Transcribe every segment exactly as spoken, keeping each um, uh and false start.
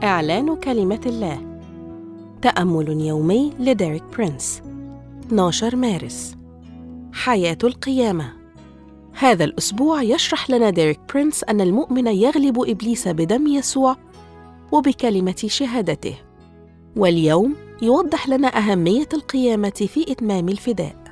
إعلان كلمة الله. تأمل يومي لديريك برينس. اثني عشر مارس. حياة القيامة. هذا الأسبوع يشرح لنا ديريك برينس أن المؤمن يغلب إبليس بدم يسوع وبكلمة شهادته، واليوم يوضح لنا أهمية القيامة في إتمام الفداء.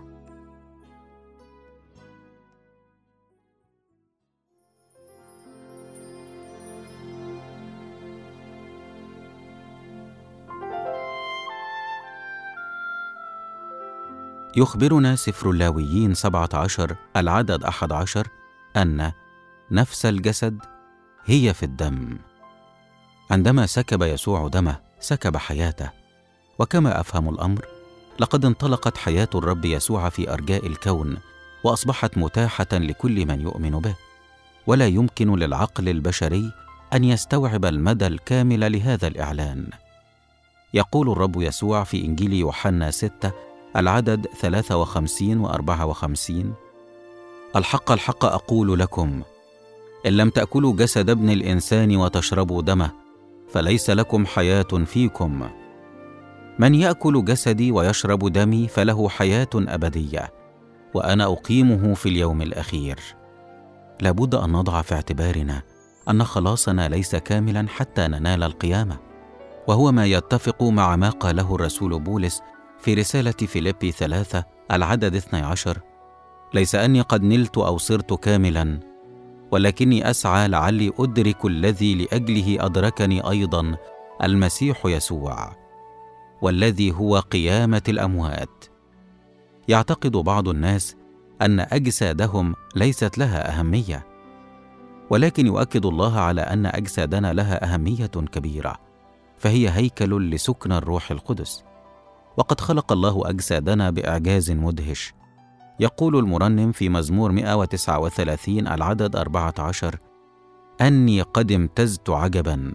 يخبرنا سفر اللاويين سبعة عشر العدد أحد عشر أن نفس الجسد هي في الدم. عندما سكب يسوع دمه سكب حياته، وكما أفهم الأمر لقد انطلقت حياة الرب يسوع في أرجاء الكون وأصبحت متاحة لكل من يؤمن به، ولا يمكن للعقل البشري أن يستوعب المدى الكامل لهذا الإعلان. يقول الرب يسوع في إنجيل يوحنا ستة العدد ثلاثة وخمسين وأربعة وخمسين: الحق الحق أقول لكم، إن لم تأكلوا جسد ابن الإنسان وتشربوا دمه فليس لكم حياة فيكم. من يأكل جسدي ويشرب دمي فله حياة أبدية، وأنا أقيمه في اليوم الأخير. لابد أن نضع في اعتبارنا أن خلاصنا ليس كاملا حتى ننال القيامة، وهو ما يتفق مع ما قاله الرسول بولس في رسالة فيليبي ثلاثة العدد اثني عشر: ليس أني قد نلت أو صرت كاملا، ولكني أسعى لعلي أدرك الذي لأجله أدركني أيضا المسيح يسوع، والذي هو قيامة الأموات. يعتقد بعض الناس أن أجسادهم ليست لها أهمية، ولكن يؤكد الله على أن أجسادنا لها أهمية كبيرة، فهي هيكل لسكن الروح القدس، وقد خلق الله أجسادنا بإعجاز مدهش. يقول المرنم في مزمور مئة وتسعة وثلاثين العدد أربعة عشر: أني قد امتزت عجبا.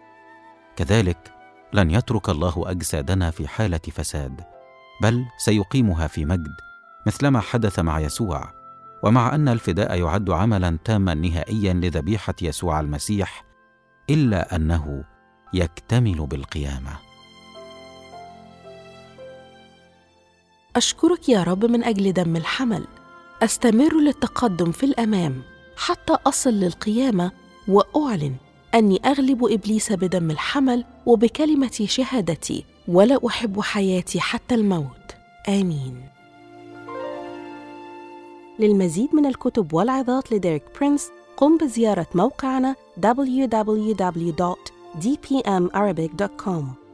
كذلك لن يترك الله أجسادنا في حالة فساد، بل سيقيمها في مجد مثلما حدث مع يسوع. ومع أن الفداء يعد عملا تاما نهائيا لذبيحة يسوع المسيح، إلا أنه يكتمل بالقيامة. أشكرك يا رب من أجل دم الحمل. أستمر للتقدم في الأمام حتى أصل للقيامة، وأعلن أني أغلب إبليس بدم الحمل وبكلمة شهادتي، ولا أحب حياتي حتى الموت. آمين. للمزيد من الكتب والعظات لديريك برينس قم بزيارة موقعنا دبليو دبليو دبليو دوت دي بي إم أرابيك دوت كوم.